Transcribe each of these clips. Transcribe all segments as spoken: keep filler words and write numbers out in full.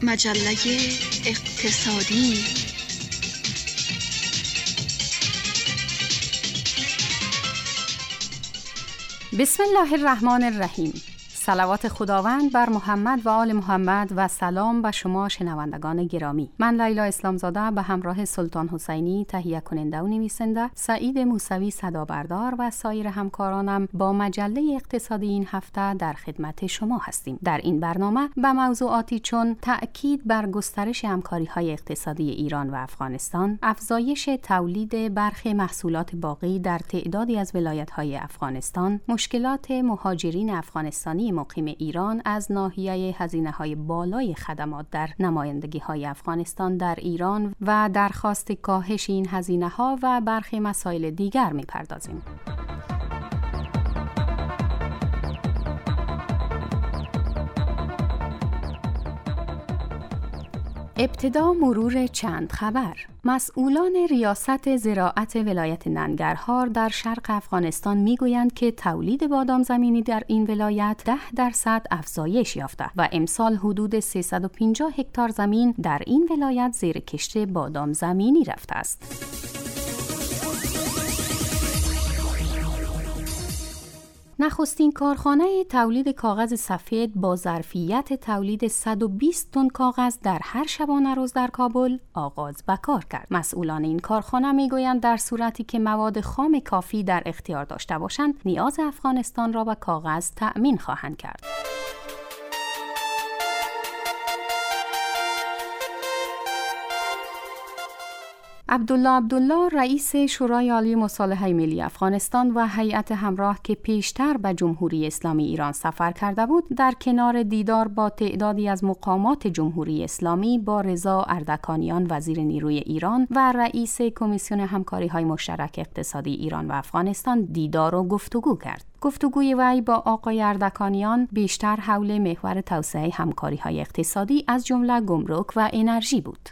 مجله اقتصادی. بسم الله الرحمن الرحیم. صلوات خداوند بر محمد و آل محمد و سلام به شما شنوندگان گرامی. من لیلا اسلامزاده به همراه سلطان حسینی تهیه کننده و نویسنده، سعید موسوی صدا بردار و سایر همکارانم با مجله اقتصادی این هفته در خدمت شما هستیم. در این برنامه به موضوعاتی چون تأکید بر گسترش همکاری‌های اقتصادی ایران و افغانستان، افزایش تولید برخی محصولات باقی در تعدادی از ولایت‌های افغانستان، مشکلات مهاجرین افغانستانی مقیم ایران از ناحیه هزینه‌های بالای خدمات در نمایندگی‌های افغانستان در ایران و درخواست کاهش این هزینه‌ها و برخی مسائل دیگر می‌پردازیم. ابتدا مرور چند خبر. مسئولان ریاست زراعت ولایت ننگرهار در شرق افغانستان میگویند که تولید بادام زمینی در این ولایت ده درصد افزایش یافته و امسال حدود سیصد و پنجاه هکتار زمین در این ولایت زیر کشت بادام زمینی رفته است. نخستین کارخانه تولید کاغذ سفید با ظرفیت تولید صد و بیست تن کاغذ در هر شبانه روز در کابل آغاز به کار کرد. مسئولان این کارخانه میگویند در صورتی که مواد خام کافی در اختیار داشته باشند، نیاز افغانستان را به کاغذ تأمین خواهند کرد. عبدالله عبدالله رئیس شورای عالی مصالحه ملی افغانستان و هیئت همراه که پیشتر به جمهوری اسلامی ایران سفر کرده بود، در کنار دیدار با تعدادی از مقامات جمهوری اسلامی با رضا اردکانیان وزیر نیروی ایران و رئیس کمیسیون همکاری‌های مشترک اقتصادی ایران و افغانستان دیدار و گفتگو کرد. گفتگوی وی با آقای اردکانیان بیشتر حول محور توسعه همکاری‌های اقتصادی از جمله گمرک و انرژی بود.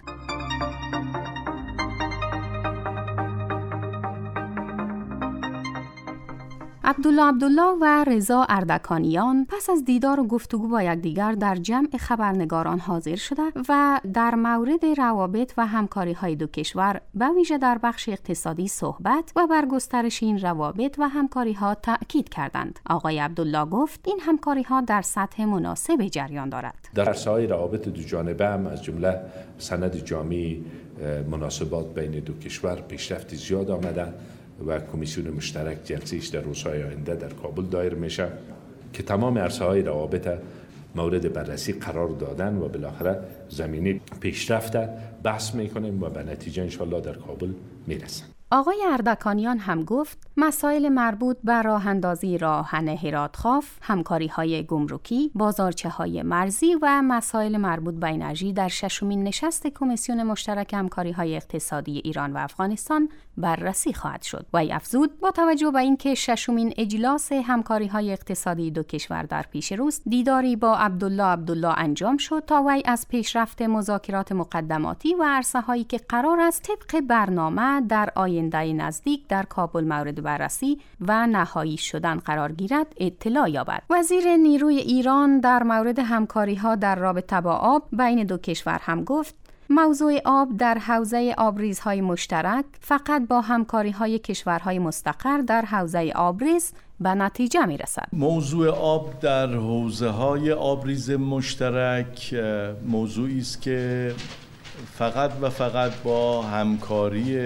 عبدالله عبدالله و رضا اردکانیان پس از دیدار و گفتگو با یکدیگر در جمع خبرنگاران حاضر شده و در مورد روابط و همکاری‌های دو کشور به ویژه در بخش اقتصادی صحبت و بر گسترش این روابط و همکاری‌ها تأکید کردند. آقای عبدالله گفت این همکاری‌ها در سطح مناسب جریان دارد. در عرصه‌های روابط دو جانبه هم از جمله سند جامع مناسبات بین دو کشور پیشرفت زیاد آمده و کمیسیون مشترک جلسه‌اش در روزهای آینده در کابل دایر میشه که تمام عرصه‌های روابط مورد بررسی قرار دادن و بالاخره زمینه پیشرفت بحث میکنیم و به نتیجه انشالله در کابل میرسن. آقای اردکانیان هم گفت مسائل مربوط به راه اندازی راهن هرات-خاف، همکاری‌های گمرکی، بازارچه‌های مرزی و مسائل مربوط به انرژی در ششمین نشست کمیسیون مشترک همکاری‌های اقتصادی ایران و افغانستان بررسی خواهد شد. وی افزود با توجه به اینکه ششمین اجلاس همکاری‌های اقتصادی دو کشور در پیش روست، دیداری با عبدالله عبدالله انجام شد تا وی از پیشرفت مذاکرات مقدماتی و عرصه‌هایی که قرار است طبق برنامه در آینده نزدیک در کابل مورد بررسی و نهایی شدن قرار گیرد اطلاع یابد. وزیر نیروی ایران در مورد همکاری‌ها در رابطه با آب بین دو کشور هم گفت موضوع آب در حوزه آبریزهای مشترک فقط با همکاری‌های کشورهای مستقر در حوزه آبریز به نتیجه می‌رسد. موضوع آب در حوزه‌های آبریز مشترک موضوعی است که فقط و فقط با همکاری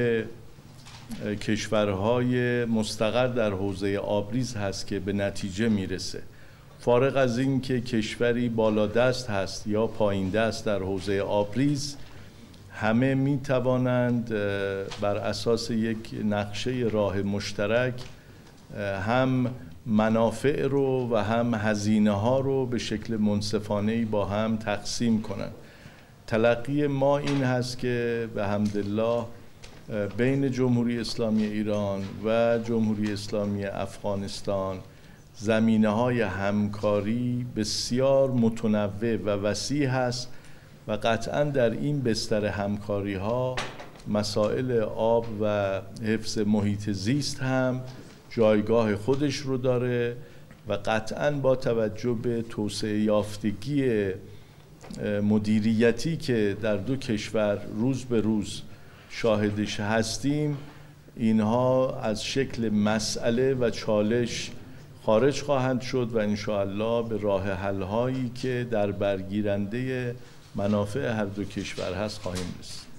کشورهای مستقر در حوزه آبریز هست که به نتیجه میرسه. فارغ از این که کشوری بالادست هست یا پایین دست در حوزه آبریز، همه می توانند بر اساس یک نقشه راه مشترک هم منافع رو و هم هزینه ها رو به شکل منصفانه‌ای با هم تقسیم کنند. تلقی ما این هست که به حمدالله بین جمهوری اسلامی ایران و جمهوری اسلامی افغانستان زمینه‌های همکاری بسیار متنوع و وسیع هست و قطعاً در این بستر همکاری‌ها مسائل آب و حفظ محیط زیست هم جایگاه خودش رو داره و قطعاً با توجه به توسعه یافتگی مدیریتی که در دو کشور روز به روز شاهدش هستیم، اینها از شکل مسئله و چالش خارج خواهند شد و انشاءالله به راه حل‌هایی که در برگیرنده منافع هر دو کشور هست خواهیم رسید.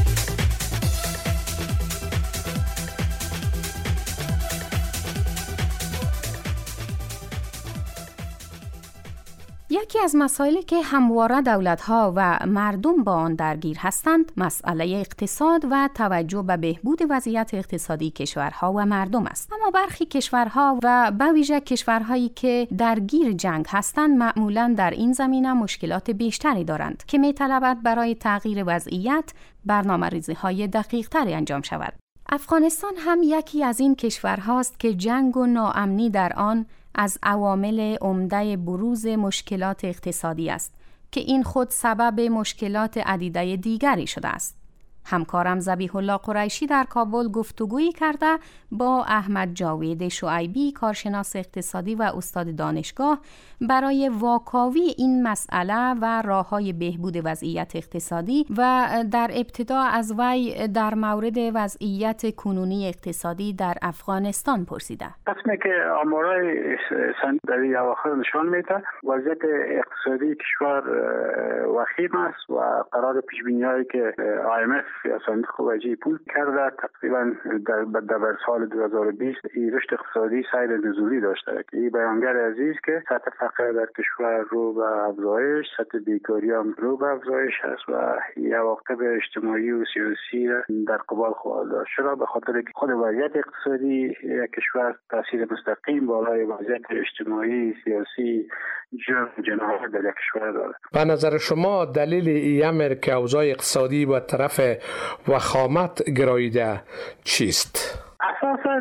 یکی از مسائلی که همواره دولت‌ها و مردم با آن درگیر هستند، مسئله اقتصاد و توجه به بهبود وضعیت اقتصادی کشورها و مردم است. اما برخی کشورها و به ویژه کشورهایی که درگیر جنگ هستند، معمولاً در این زمینه مشکلات بیشتری دارند که می‌طلبد برای تغییر وضعیت برنامه‌ریزی‌های دقیق‌تری انجام شود. افغانستان هم یکی از این کشورهاست که جنگ و ناامنی در آن از عوامل عمده بروز مشکلات اقتصادی است که این خود سبب مشکلات عدیده دیگری شده است. همکارم ذبیح الله قریشی در کابل گفتگویی کرده با احمد جاوید شعیبی، کارشناس اقتصادی و استاد دانشگاه، برای واکاوی این مسئله و راه‌های بهبود وضعیت اقتصادی و در ابتدا از وی در مورد وضعیت کنونی اقتصادی در افغانستان پرسیده. قسمی که آمارای سندری اواخر نشان میده وضعیت اقتصادی کشور وخیم است و قرار پیش‌بینی‌هایی که آی ام اف یا صندوق وجهی پول کرده تقریبا در در سال دو هزار و بیست این رشد اقتصادی سیر نزولی داشته که این بیانگر عزیز که سطح فقر در کشور رو به افزایش، سطح بیکاری هم رو به افزایش هست و عواقب اجتماعی و سیاسی در قبال خواهد داشت. چرا؟ به خاطر که خود وضعیت اقتصادی کشور تاثیر مستقیم بالای وضعیت اجتماعی سیاسی جناح در کشور داره. به نظر شما دلیل این امر که اوضاع اقتصادی و طرف وخامت گراییده چیست؟ اساساً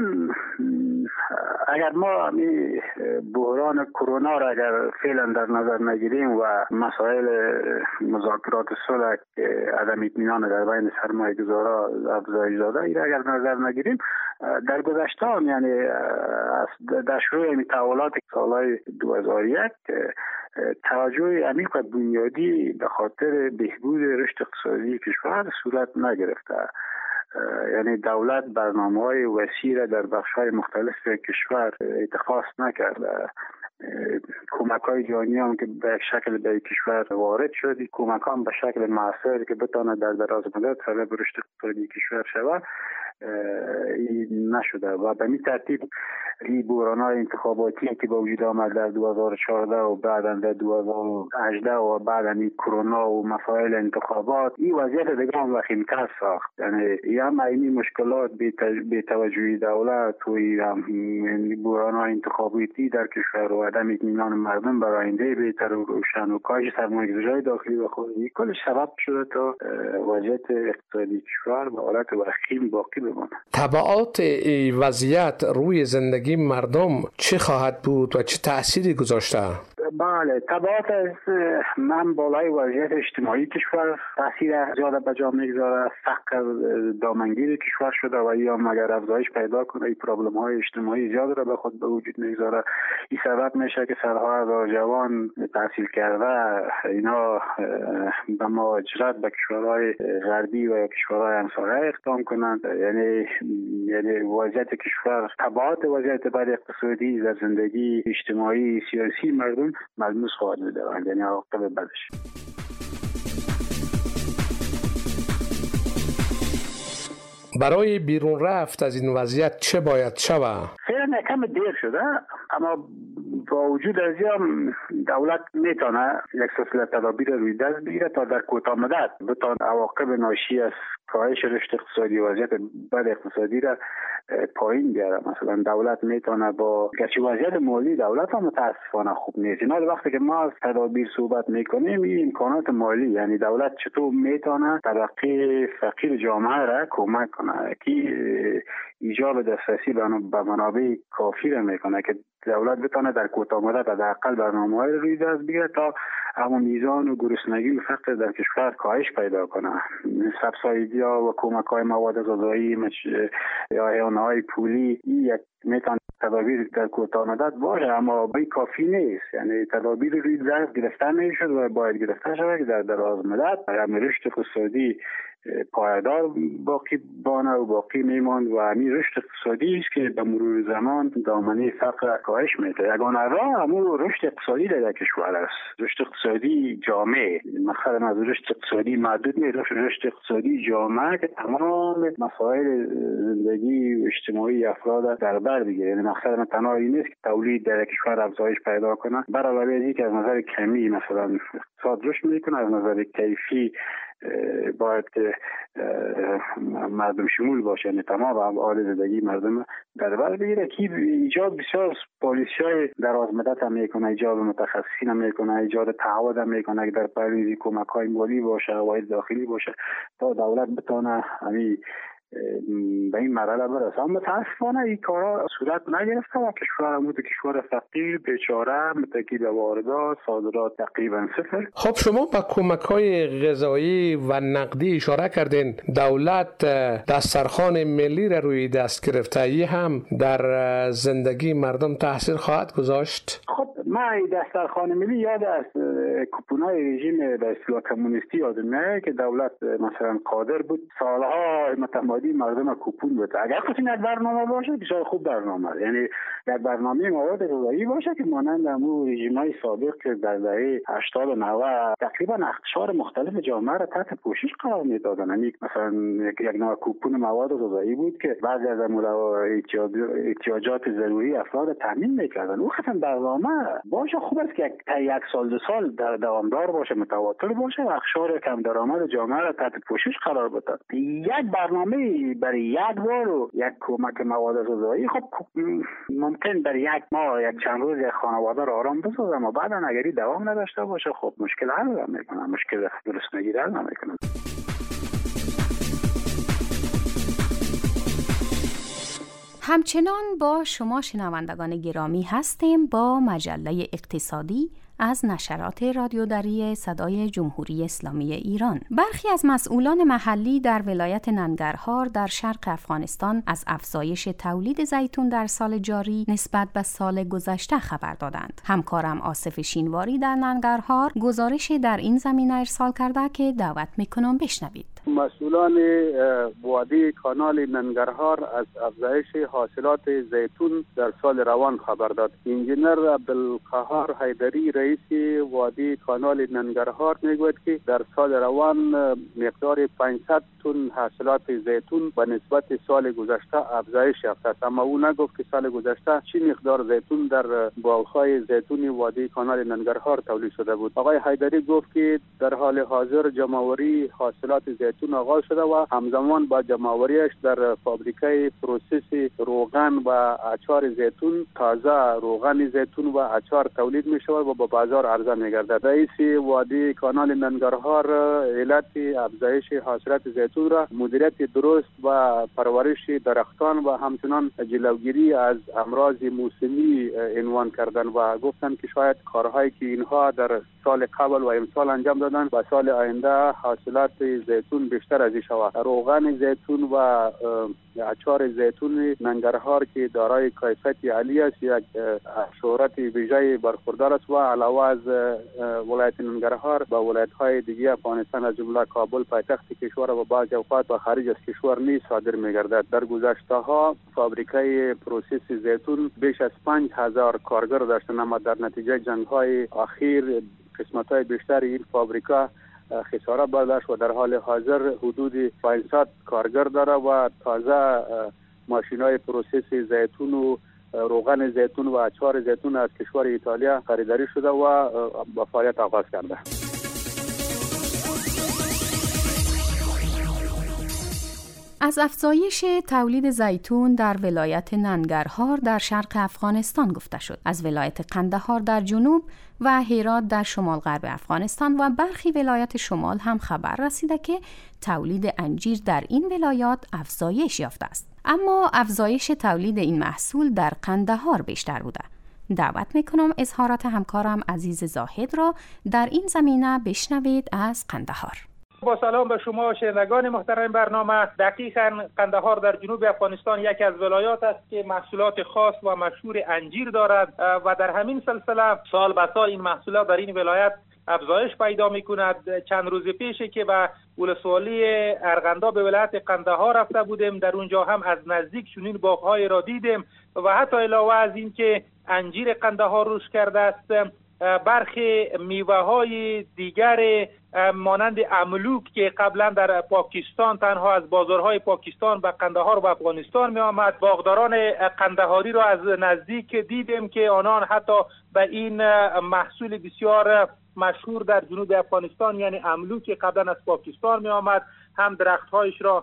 اگر ما بحران کرونا را اگر فعلا در نظر نگیریم و مسائل مذاکرات صلح عدم اطمینان در بین سرمایه‌گذارا افزایش داده این را اگر نظر نگیریم در گذشته هم یعنی در شروع این تحولات سالهای دو هزار و یک توجه عمیق و بنیادی به خاطر بهبود رشد اقتصادی کشور صورت نگرفته. یعنی دولت برنامه‌های وسیع را در بخش‌های مختلف کشور اتخاذ نکرده. کمک‌های جهانی هم که به شکل به کشور وارد شد، کمک هم به شکل موثر که بتونه در دراز مدت سبب رشد اقتصادی کشور شود این نشده و به این ترتیب این بحران‌های انتخاباتی که به وجود آمد در دو هزار و چهارده و بعدا در دو هزار و هجده و بعدا این کرونا و مسائل انتخابات این وضعیت دیگه هم وخیم‌تر ساخت. یعنی یا این مشکلات به توجهی دولت و این بحران‌های انتخاباتی در کشور و عدم اطمینان مردم برای آینده بهتر و روشن و کاهش سرمایه‌گذاری داخلی و خارجی کلش سبب شده تا وضعیت اقتصادی کشور به حالت وخیم باقی بماند. تبعات این وضعیت روی زندگی مردم چه خواهد بود و چه تأثیری گذاشته؟ بله، تبعات از من بالای وضعیت اجتماعی کشور تاثیر زیاد به جا میگذاره. فقر دامنگیر کشور شده و یا مگر افزایش پیدا کنه این پرابلم های اجتماعی زیاد را به خود به وجود میگذاره. این سبب میشه که صدها هزار جوان تحصیل کرده اینا به مهاجرت به کشورهای غربی و کشورهای همسایه اقدام کنند. یعنی یعنی وضعیت کشور تبعات وضعیت بد اقتصادی در زندگی اجتماعی سیاسی مردم ملموس خواهد بود، یعنی عواقب بدش. برای بیرون رفت از این وضعیت چه باید شود؟ فعلا کم دیر شده، اما با وجود از این دولت میتونه یک سلسله تدابیر روی دست بگیره تا در کوتاه مدت بتونه عواقب ناشی از کاهش رشد اقتصادی و وضعیت بد اقتصادی را پایین بیاره. مثلا دولت میتونه با گرچه وضعیت مالی دولت هم متاسفانه خوب نیست، اینا وقتی که ما از تدابیر صحبت میکنیم این امکانات مالی، یعنی دولت چطور میتونه طبقه فقیر جامعه را کمک کنه که ایجاب دسترسی به منابع کافی را میکنه که دولت بتونه در کوتاه مدت حداقل برنامه‌های روی دست بگیره تا همون میزان و گرسنگی و فقر در کشور کاهش پیدا کنه. سبسایدیا و کمک‌های مواد غذایی یا اعانه‌های پولی یک میتونه تدابیر در کوتاه مدت باشه، اما این کافی نیست. یعنی تدابیر روی ظرف گرفته نمیشد و باید گرفته شود که در دراز مدت همین رشد اقتصادی پایدار باقی بانه و باقی میماند و همین رشد اقتصادی است که به مرور زمان دامنه فقر کاهش میده. یگانه راه همون رشد اقتصادی در کشور است، رشد اقتصادی جامع. مثلا از رشد اقتصادی محدود نیست، رشد اقتصادی جامع که تمام مسائل زندگی و اجتماعی افراد در بر بگیره. یعنی مثلا تنها این نیست که تولید در کشور افزایش پیدا کنه، علاوه از اینکه از نظر کمی مثلا اقتصاد رشد میکنه، از نظر کیفی باید که مردم شمول باشه، یعنی تمام ابعاد زندگی مردم در بر بگیره. که ایجاد بسیار پالیسی های دراز مدت هم میکنه، ایجاد متخصصین هم میکنه، ایجاد تعهد هم میکنه که در پریزی کمک های مالی باشه، عواید داخلی باشه تا دولت بتونه همین به این مرحله برسه. اما متاسفانه این کارا صورت نگرفته و کشورمون کشور فقیر بیچاره متکی به واردات، صادرات تقریبا صفر. خب شما با کمک‌های غذایی و نقدی اشاره کردین، دولت دسترخوان ملی را روی دست گرفته، ای هم در زندگی مردم تاثیر خواهد گذاشت؟ خب من دسترخوان ملی یاد از کوپونای رژیم به اصطلاح کمونیستی یادم میاد که دولت مثلا قادر بود سالها متمادی مردم کوپون بده. اگر کسی یک برنامه باشه بسیار خوب برنامه، یعنی یک برنامه مواد غذایی باشه که مانند همون رژیم‌های سابق که در دهه هشتاد و نود تقریبا اقشار مختلف جامعه را تحت پوشش قرار میدادن. یعنی مثلا یک نوع کوپون مواد غذایی بود که بعضی از احتیاجات ضروری افراد تامین میکردن. او خصوصا برنامه باشه خوب است که یک سال دو سال در دوامدار باشه، متواتر باشه و اقشار کم درآمد جامعه را تحت پوشش قرار بده. یک برنامه برای یک بار و یک کمک مواد غذایی خب ممکن برای یک ماه یک چند روز یک خانواده را آرام بسازه، اما بعدا اگری دوام نداشته باشه خب مشکل حل نمیکنه، مشکل گرسنگی حل نمیکنه. همچنان با شما شنوندگان گرامی هستیم با مجله اقتصادی از نشرات رادیو دری صدای جمهوری اسلامی ایران. برخی از مسئولان محلی در ولایت ننگرهار در شرق افغانستان از افزایش تولید زیتون در سال جاری نسبت به سال گذشته خبر دادند. همکارم آصف شینواری در ننگرهار گزارش در این زمینه ارسال کرده که دعوت میکنم بشنوید. مسئولان وادی کانال ننگرهار از افزایش حاصلات زیتون در سال روان خبر داد. انجینر عبدالقهار حیدری رئیس وادی کانال ننگرهار میگوید که در سال روان مقدار پانصد تن حاصلات زیتون به نسبت سال گذشته افزایش یافته است، اما او نگفت که سال گذشته چه مقدار زیتون در باغ‌های زیتون وادی کانال ننگرهار تولید شده بود. آقای حیدری گفت که در حال حاضر جمع‌آوری حاصلات زیتون آغاز شده و همزمان با جمع‌آوریش در فابریکه پروسس روغن و اچار زیتون تازه روغن زیتون و اچار تولید می شود و به بازار عرضه می گردد. رئیس وادی کانال ننگرهار علت افزایش حاصلات زیتون را مدیریت درست و پرورش درختان و همچنان جلوگیری از امراض موسمی عنوان کردند و گفتند که شاید کارهایی که اینها در سال قبل و امسال انجام دادند و سال آینده حاصلات زیتون بیشتر از این شود. روغن زیتون و اچار زیتون ننگرهار که دارای کیفیت عالی است، یک شهرت ویژه برخوردار است و علاوه از ولایت ننگرهار با ولایت‌های دیگه افغانستان از جمله کابل پایتخت کشور و بعض اوقات به خارج از کشور نیز صادر می‌گردد. در گذشته‌ها فابریکه پروسس زیتون بیش از پنج هزار کارگر داشتند، اما در نتیجه جنگ‌های اخیر قسمت‌های بیشتر این فابریکه خسارت برداشت و در حال حاضر حدود پانصد کارگر داره و تازه ماشین‌های پروسس زیتون و روغن زیتون و اچار زیتون از کشور ایتالیا خریداری شده و با فعالیت آغاز کرده. از افزایش تولید زیتون در ولایت ننگرهار در شرق افغانستان گفته شد. از ولایت قندهار در جنوب و هرات در شمال غرب افغانستان و برخی ولایت شمال هم خبر رسیده که تولید انجیر در این ولایات افزایش یافته است. اما افزایش تولید این محصول در قندهار بیشتر بوده. دعوت میکنم اظهارات همکارم عزیز زاهد را در این زمینه بشنوید از قندهار. با سلام به شما شنوندگان محترم برنامه. دقیقاً قندهار در جنوب افغانستان یکی از ولایات است که محصولات خاص و مشهور انجیر دارد و در همین سلسله سال به سال این محصولات در این ولایت افزایش پیدا می‌کند. چند روز پیش که به ولسوالی ارغندا به ولایت قندهار رفته بودیم، در اونجا هم از نزدیک چنین باغ‌های را دیدیم و حتی علاوه از این که انجیر قندهار رشد کرده است، برخی میوه‌های دیگر مانند املوک که قبلا در پاکستان تنها از بازارهای پاکستان به قندهار و افغانستان می آمد، باغداران قندهاری را از نزدیک دیدیم که آنان حتی به این محصول بسیار مشهور در جنوب افغانستان یعنی املوک که قبلا از پاکستان می آمد هم درختهایش را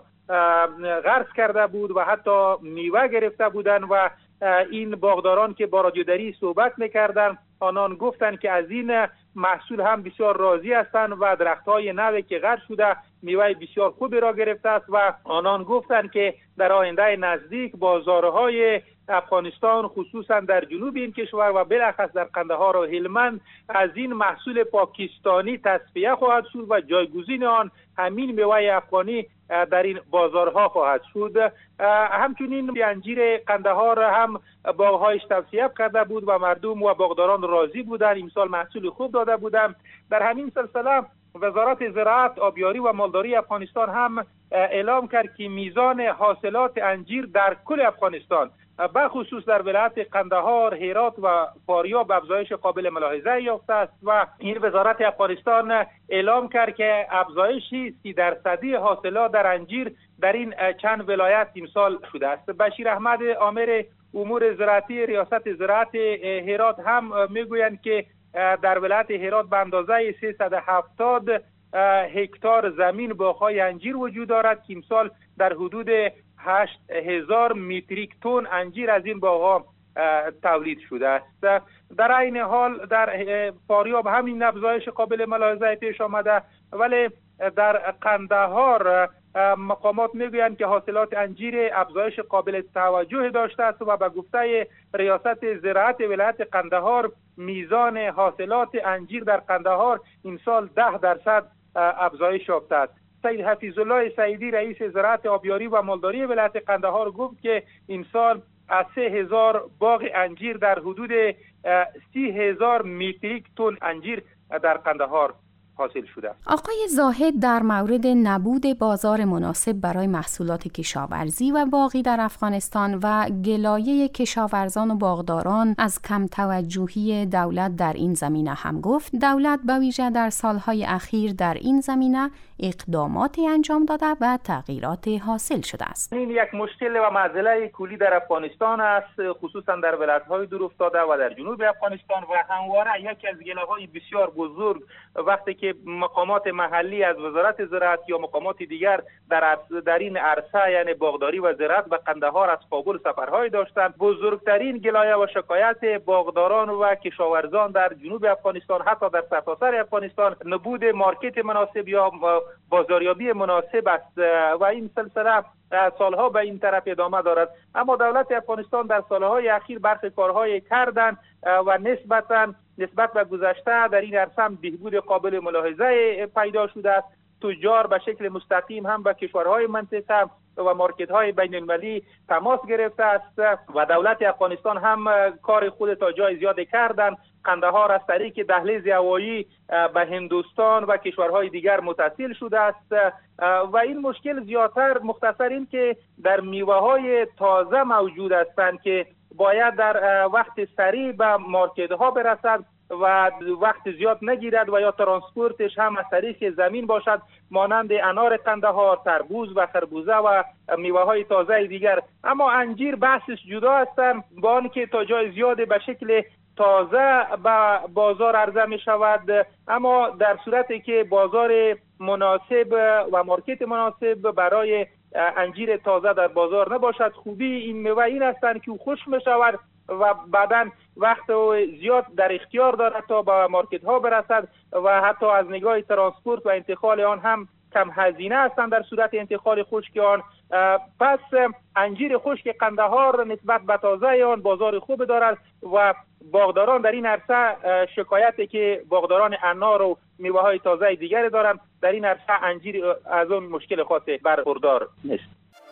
غرس کرده بود و حتی میوه گرفته بودند و این باغداران که با رادیوداری صحبت میکردن آنان گفتند که از این محصول هم بسیار راضی هستند و درختهای نوی که غرس شده میوه بسیار خوبی را گرفته است و آنان گفتند که در آینده نزدیک بازارهای افغانستان خصوصا در جنوب این کشور و بالاخص در قندهار و هلمند از این محصول پاکستانی تصفیه خواهد شد و جایگزین آن همین میوه افغانی در این بازارها خواهد شد. همچنین انجیر قندهار هم باغ‌هایش توصیه کرده بود و مردم و باغداران راضی بودند، امسال محصول خوب داده بودند. در همین سلسله وزارت زراعت، آبیاری و مالداری افغانستان هم اعلام کرد که میزان حاصلات انجیر در کل افغانستان به خصوص در ولایت قندهار، هرات و فاریاب افزایش قابل ملاحظه یافته است و این وزارت افغانستان اعلام کرد که افزایشی سی درصدی حاصلات در انجیر در این چند ولایت امسال شده است. بشیر احمد آمر امور زراعتی ریاست زراعت هرات هم میگویند که در ولایت هرات به اندازه سیصد و هفتاد هکتار زمین باغ‌های انجیر وجود دارد که امسال در حدود هشت هزار متریک تن انجیر از این باغ‌ها تولید شده است. در این حال در فاریاب همین افزایش قابل ملاحظه پیش آمده، ولی در قندهار مقامات میگویند که حاصلات انجیر افزایش قابل توجه داشته است و به گفته ریاست زراعت ولایت قندهار میزان حاصلات انجیر در قندهار این سال ده درصد افزایش یافته است. سید حفیظ الله سعیدی رئیس زراعت آبیاری و مالداری ولایت قندهار گفت که این سال از سه هزار باغ انجیر در حدود سی هزار متریک تن انجیر در قندهار حاصل شده. آقای زاهد در مورد نبود بازار مناسب برای محصولات کشاورزی و باغی در افغانستان و گلایه کشاورزان و باغداران از کم توجهی دولت در این زمینه هم گفت. دولت به ویژه در سالهای اخیر در این زمینه اقداماتی انجام داده و تغییرات حاصل شده است. این یک مشکل و معضله کلی در افغانستان است، خصوصا در ولایت‌های دورافتاده و در جنوب افغانستان و همواره یکی از گله‌های بسیار بزرگ وقتی که مقامات محلی از وزارت زراعت یا مقامات دیگر در در این عرصه یعنی باغداری و زراعت به قندهار از کابل سفرهای داشتند، بزرگترین گلایه و شکایت باغداران و کشاورزان در جنوب افغانستان حتی در سرتاسر افغانستان نبود مارکت مناسب یا بازاریابی مناسب است و این سلسله سالها به این طرف ادامه دارد. اما دولت افغانستان در سالهای اخیر برخی کارهای کردن و نسبتاً نسبت به گذشته در این عرصه بهبود قابل ملاحظه پیدا شده است. تجار به شکل مستقیم هم به کشورهای منطقه و مارکت‌های بین‌المللی تماس گرفته است و دولت افغانستان هم کار خود تا جای زیاد کردن. قندهار از طریق دهلیز هوایی به هندوستان و کشورهای دیگر متصل شده است و این مشکل زیادتر مختصر این که در میوه‌های تازه موجود هستند که باید در وقت سریع به مارکت‌ها برسد و وقت زیاد نگیرد و یا ترانسپورتش هم از طریق زمین باشد، مانند انار قندهار، تربوز و خربوزه و میوه‌های تازه دیگر. اما انجیر بحثش جدا هستند، با آنکه تا جای زیاد به شکل تازه به بازار عرضه می شود، اما در صورتی که بازار مناسب و مارکت مناسب برای انجیر تازه در بازار نباشد، خوبی این میوه این هستند که خشک می شود و بعداً وقت زیاد در اختیار دارد تا به مارکت ها برسد و حتی از نگاه ترانسپورت و انتقال آن هم کم هزینه هستند در صورت انتقال خشک آن. پس انجیر خشک قندهار نسبت به تازه آن بازار خوب دارد و باغداران در این عرصه شکایتی که باغداران انار و میوه‌های تازه دیگری دارند. در این عرصه انجیر از اون مشکل خاص برخوردار نیست.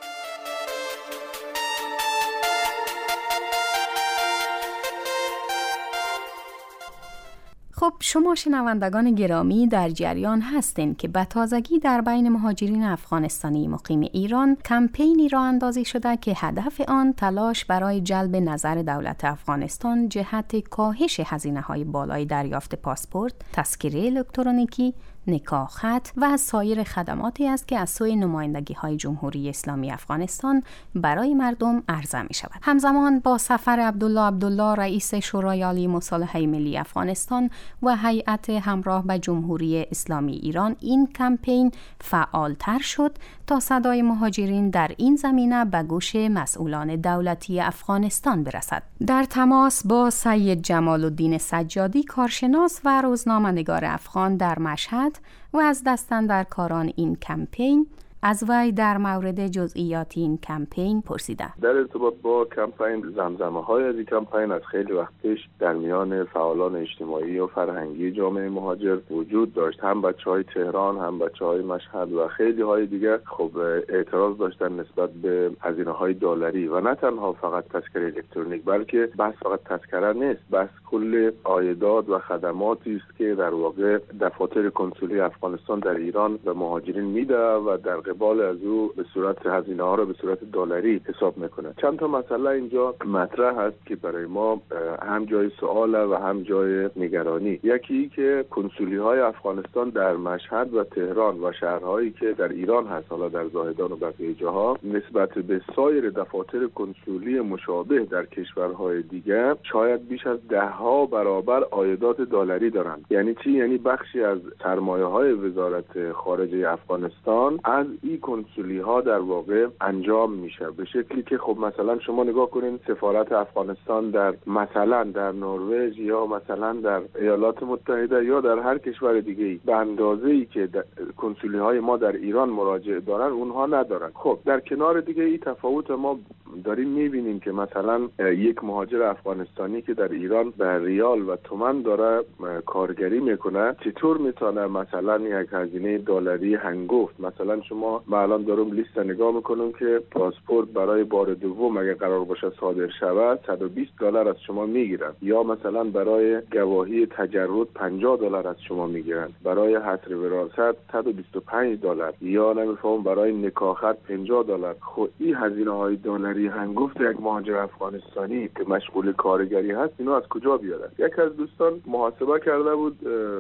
خب شما شنوندگان گرامی در جریان هستین که به تازگی در بین مهاجرین افغانستانی مقیم ایران کمپینی راه اندازی شده که هدف آن تلاش برای جلب نظر دولت افغانستان جهت کاهش هزینه‌های بالای دریافت پاسپورت، تذکره الکترونیکی، نکاح خط و سایر خدماتی است که از سوی نمایندگی‌های جمهوری اسلامی افغانستان برای مردم عرضه می شود. همزمان با سفر عبدالله عبدالله رئیس شورای عالی مصالحه ملی افغانستان و هیئت همراه به جمهوری اسلامی ایران این کمپین فعالتر شد تا صدای مهاجرین در این زمینه به گوش مسئولان دولتی افغانستان برسد. در تماس با سید جمال الدین سجادی کارشناس و روزنامه‌نگار افغان در مشهد و از دستاندرکاران این کمپین از وی در مورد جزئیات این کمپین پرسیدم. در ارتباط با کمپین، زمزمه های از این کمپین از خیلی وقت پیش در میان فعالان اجتماعی و فرهنگی جامعه مهاجر وجود داشت. هم بچهای تهران، هم بچهای مشهد و خیلی های دیگر خب اعتراض داشتن نسبت به هزینه های دلاری و نه تنها فقط تذکره الکترونیک، بلکه بحث فقط تذکره نیست، بحث کل عایدات و خدماتی است که در واقع دفاتر کنسولی افغانستان در ایران به مهاجرین میده و در قبال از او به صورت هزینه ها رو به صورت دلاری حساب میکنه. چند تا مسئله اینجا مطرح هست که برای ما هم جای سواله و هم جای نگرانی. یکی که کنسولی های افغانستان در مشهد و تهران و شهرهایی که در ایران هست، حالا در زاهدان و بقیه جاها، نسبت به سایر دفاتر کنسولی مشابه در کشورهای دیگه شاید بیش از ده ها برابر عایدات دلاری دارند. یعنی چی؟ یعنی بخشی از سرمایه های وزارت خارجه افغانستان از این کنسولی ها در واقع انجام میشه، به شکلی که خب مثلا شما نگاه کنین سفارت افغانستان در مثلا در نروژ یا مثلا در ایالات متحده یا در هر کشور دیگه ای به اندازه‌ای که کنسولی های ما در ایران مراجع دارن اونها ندارن. خب در کنار دیگه این تفاوت ما داریم میبینیم که مثلا یک مهاجر افغانستانی که در ایران به ریال و تومان داره کارگری میکنه چطور میتونه مثلا یک هزینه دلاری هنگفت، مثلا شما ما الان دارم لیست نگاه میکنم که پاسپورت برای بار دوم اگه قرار باشه صادر شود صد و بیست دلار از شما میگیرن، یا مثلا برای گواهی تجرد پنجاه دلار از شما میگیرن، برای حصر وراثت صد و بیست و پنج دلار، یا نمیفهم برای نکاح خط پنجاه دلار. خب این هزینه های دلاری هنگفت یک مهاجر افغانستانی که مشغول کارگری هست اینو از کجا بیاره؟ یک از دوستان محاسبه کرده بود،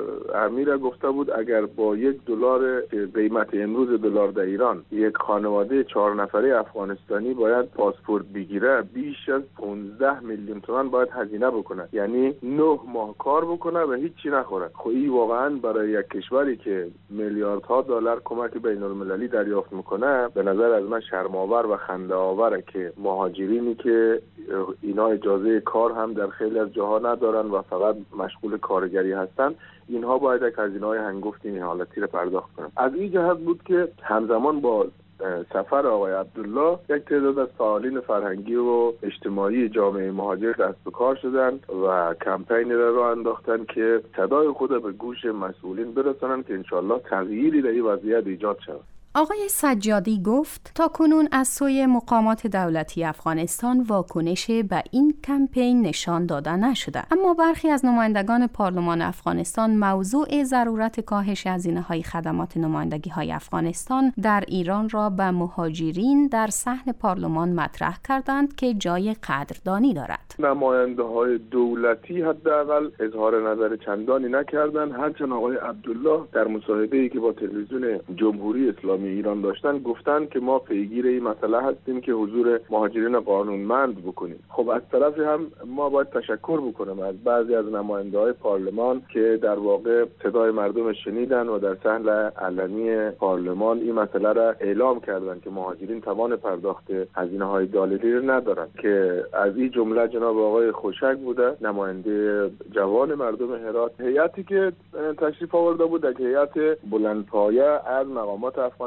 امیر گفته بود اگر با یک دلار قیمت امروز دلار در ایران یک خانواده چهار نفره افغانستانی باید پاسپورت بگیره، بیش از پانزده میلیون تومان باید هزینه بکنه، یعنی نه ماه کار بکنه و هیچی نخوره. خب این واقعا برای یک کشوری که میلیاردها دلار کمک بین المللی دریافت میکنه به نظر از من شرم‌آور و خنده آوره که مهاجرینی که اینا اجازه کار هم در خیلی از جاها ندارن و فقط مشغول کارگری هستن، اینها باید یک هزینه‌های هنگفت این حالتی رو پرداخت کنن. از این جهت بود که همزمان با سفر آقای عبدالله یک تعداد از فعالین فرهنگی و اجتماعی جامعه مهاجر دست به کار شدند و کمپینی را راه انداختن که صدای خود به گوش مسئولین برسانند که انشالله تغییری در این وضعیت ایجاد شود. آقای سجادی گفت تا کنون از سوی مقامات دولتی افغانستان واکنش به این کمپین نشان داده نشده، اما برخی از نمایندگان پارلمان افغانستان موضوع ضرورت کاهش هزینه‌های خدمات نمایندگی‌های افغانستان در ایران را به مهاجرین در صحن پارلمان مطرح کردند که جای قدردانی دارد. نماینده‌های دولتی حداقل اظهار نظر چندانی نکردند، هرچند آقای عبدالله در مصاحبه‌ای که با تلویزیون جمهوری اسلامی ایران داشتن گفتن که ما پیگیر این مسئله هستیم که حضور مهاجرین قانونمند بکنیم. خب از طرف هم ما باید تشکر بکنیم از بعضی از نماینده‌های پارلمان که در واقع صدای مردم شنیدن و در صحن علنی پارلمان این مسئله را اعلام کردن که مهاجرین توان پرداخت هزینه‌های دلاری را ندارن، که از این جمله جناب آقای خوشک بوده، نماینده جوان مردم هرات. هیئتی که تشریف آورده بود یک هیئت بلندپایه از مقامات افغان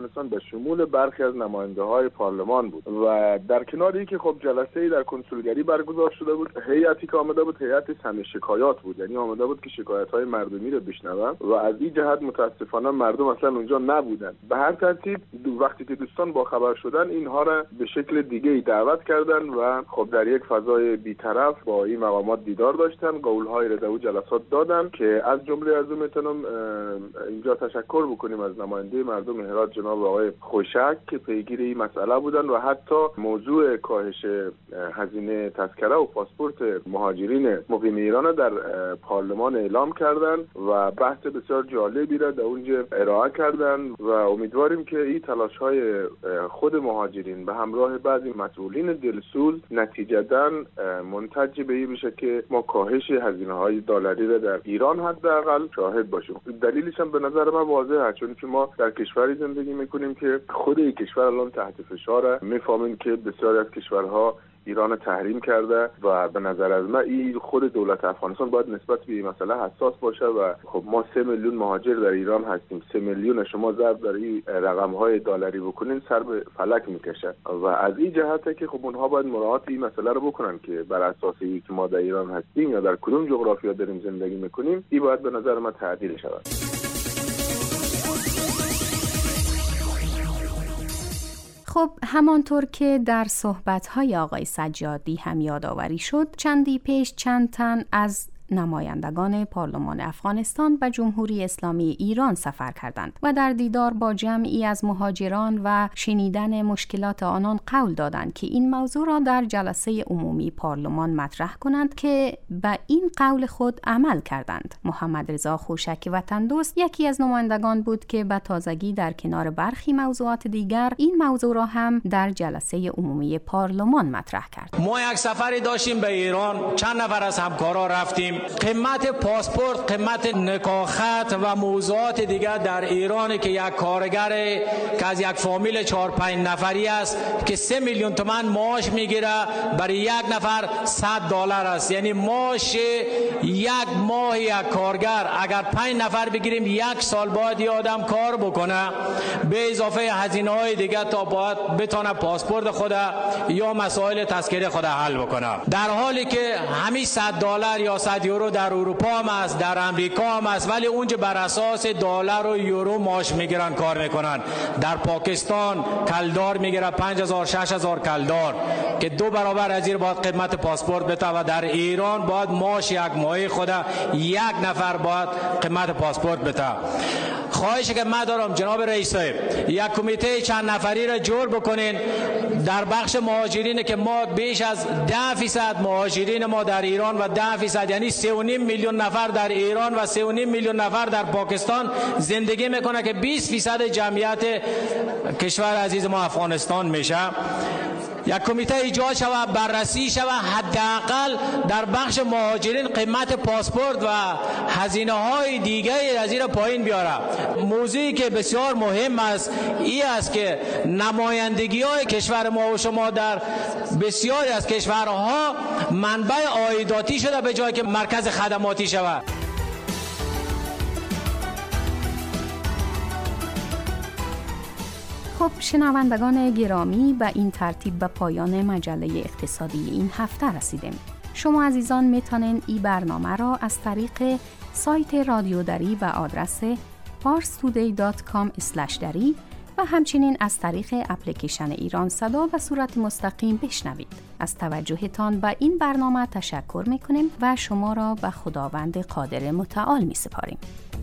افغانستان به شمول برخی از نماینده های پارلمان بود و در کنار اینکه خب جلسه‌ای در کنسولگری برگزار شده بود، هیئتی که آمده بود هیئت سم شکایات بود، یعنی آمده بود که شکایت‌های مردمی رو بشنوند و از این جهت متاسفانه مردم اصلا اونجا نبودن. به هر ترتیب وقتی که دوستان با خبر شدن اینها را به شکل دیگه دعوت کردن و خب در یک فضای بی‌طرف با این مقامات دیدار داشتن، قول‌های را در اون جلسات دادن که از جمله از اون میتونم اینجا تشکر بکنیم از نماینده مردم هرات جناب آقای خوشک که پیگیر این مسئله بودن و حتی موضوع کاهش هزینه تذکره و پاسپورت مهاجرین مقیم ایران در پارلمان اعلام کردن و بحث بسیار جالبی را در اونجا ارائه کردن و امیدواریم که این تلاش‌های خود مهاجرین به همراه بعضی مسئولین دلسوز نتیجتاً منتج به این بشه که ما کاهش هزینه‌های دلاری را در ایران حداقل شاهد باشیم. دلیلش هم به نظر من واضحه، چون که ما در کشوری زندگی میکنیم که خود این کشور الان تحت فشاره. میفهمیم که بسیاری از کشورها ایران تحریم کرده و به نظر از من این خود دولت افغانستان باید نسبت به این مسئله حساس باشه و خب ما سه میلیون مهاجر در ایران هستیم. سه میلیون شما ضرب در این رقم‌های دلاری بکنین سر به فلک میکشه و از این جهته که خب اونها باید مراعات این مسئله رو بکنن که بر اساس اینکه که ما در ایران هستیم یا در کدوم جغرافیا داریم زندگی میکنیم، این باید به نظر من تعدیل شود. خب همانطور که در صحبت‌های آقای سجادی هم یادآوری شد، چندی پیش چند تن از نمایندگان پارلمان افغانستان به جمهوری اسلامی ایران سفر کردند و در دیدار با جمعی از مهاجران و شنیدن مشکلات آنان قول دادند که این موضوع را در جلسه عمومی پارلمان مطرح کنند که به این قول خود عمل کردند. محمد رضا خوشک وطن دوست یکی از نمایندگان بود که به تازگی در کنار برخی موضوعات دیگر این موضوع را هم در جلسه عمومی پارلمان مطرح کرد. ما یک سفری داشتیم به ایران، چند نفر از همکارا رفتیم. قیمت پاسپورت، قیمت نکاخت و موضوعات دیگر در ایران که یک کارگر که از یک فامیل چهار پنج نفری است که سه میلیون تومان معاش میگیره، برای یک نفر صد دلار است. یعنی معاش یک ماه یک کارگر اگر پنج نفر بگیریم یک سال باید یه آدم کار بکنه به اضافه هزینه های دیگر تا باید بتونه پاسپورت خود یا مسائل تذکره خود حل بکنه، در حالی که همین صد دلار یا صد یورو در اروپا هم است، در امریکا هم است، ولی اونجا بر اساس دلار و یورو معاش میگیرن کار میکنن. در پاکستان کلدار میگیره پنج هزار شش هزار کلدار که دو برابر از این باید قیمت پاسپورت بده و در ایران باید معاش یک ماهی خود یک نفر باید قیمت پاسپورت بده. خواهشی که من دارم جناب رئیس صاحب، یک کمیته چند نفری را جور بکنین در بخش مهاجرین که ما بیش از ده فیصد مهاجرین ما در ایران و ده فیصد یعنی سه و نیم میلیون نفر در ایران و سه و نیم میلیون نفر در پاکستان زندگی میکنه که بیست فیصد جمعیت کشور عزیز ما افغانستان میشه. یک کمیته ایجاد شود، بررسی شود، حداقل در بخش مهاجرین قیمت پاسپورت و هزینه های دیگه از این پایین بیاره. موضوعی که بسیار مهم است این است که نمایندگی های کشور ما و شما در بسیاری از کشورها منبع عایداتی شده به جای که مرکز خدماتی شود. خب شنوندگان گرامی، به این ترتیب به پایان مجله اقتصادی این هفته رسیدیم. شما عزیزان میتونین این برنامه را از طریق سایت رادیو دری و آدرس پارس تودی دات کام اسلش دری و همچنین از طریق اپلیکیشن ایران صدا به صورت مستقیم بشنوید. از توجهتان به این برنامه تشکر میکنیم و شما را به خداوند قادر متعال میسپاریم.